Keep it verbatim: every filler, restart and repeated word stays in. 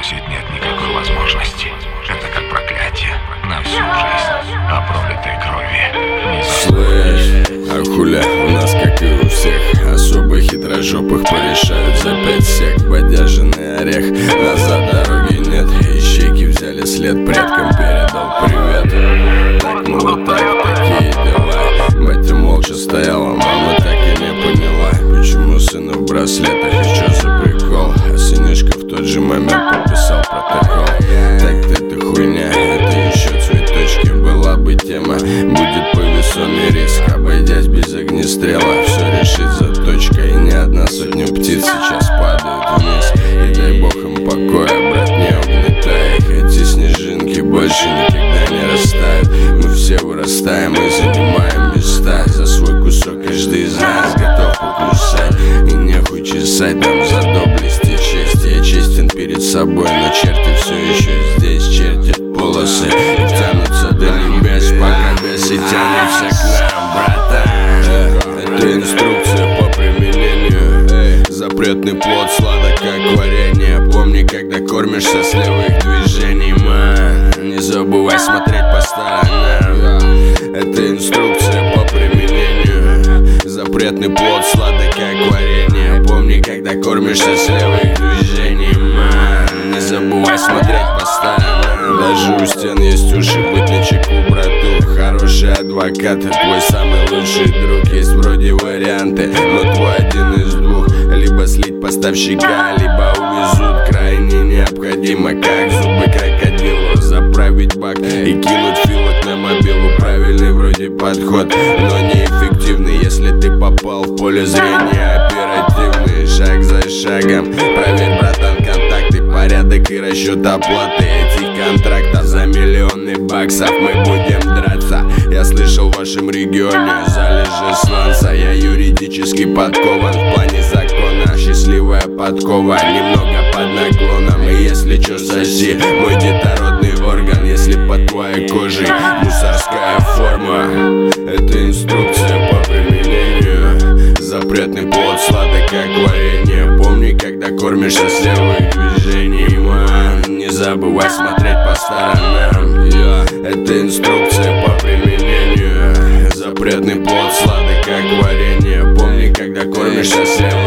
бросить нет никакой возможности. Это как проклятие на всю жизнь о пролитой крови. Слышь, а хуля, у нас как и у всех особо хитрожопых порешают за пять сек. Бодяженный орех, назад дороги нет. Ищейки взяли след, предкам передал привет. Так, ну вот так, такие дела. Батя молча стояла, мама так и не поняла, почему сына в браслетах и чё за прикол. А сынишка в тот же момент подписал протокол. Так-то это хуйня, это еще цветочки. Была бы тема, будет повесомый риск. Обойдясь без огнестрела, все решит заточка. И ни одна сотня птиц сейчас падают вниз. И дай бог им покоя, брат, не угнетай их. Эти снежинки больше никогда не растают. Мы все вырастаем и занимаем места. За свой кусок каждый из нас готов покусать. И нехуй чесать нам за доблесть и честь. Я честен перед собой, но черти все еще здесь. Чертят полосы и тянутся до небес, пока бесы тянутся к нам, братан. Это инструкция по применению. Запретный плод сладок, как варенье. Помни, когда кормишься с левых движений, ман. Не забывай смотреть по сторонам. Это инструкция по применению. Запретный плод сладок, как варенье. Помни, когда кормишься с левых движений, ман. Не забывай смотреть по сторонам. Даже у стен есть уши, быть начеку, брату. Хороший адвокат, твой самый лучший друг. Есть вроде варианты, но твой один из двух. Либо слить поставщика, либо увезут. Крайне необходимо, как зубы крокодилу, заправить бак и кинуть филок на мобилу. Правильный вроде подход, но неэффективный, если ты попал в поле зрения. Оперативный, шаг за шагом. Проверь, братан, контакты, порядок и расчет оплаты этих контрактов. За миллионы баксов мы будем драться. Я слышал в вашем регионе залежи сланца. Я юридически подкован в плане закона. Счастливая подкова, немного под наклоном. И если чё, соси мой детородный орган. Если под твоей кожей мусорская форма. Это инструкция по применению. Запретный плод сладок, как варенье. Помни, когда кормишься с левых движений, ман. Не забывай смотреть по сторонам. Это инструкция по применению. Запретный плод сладок, как варенье. Помни, когда кормишься с левых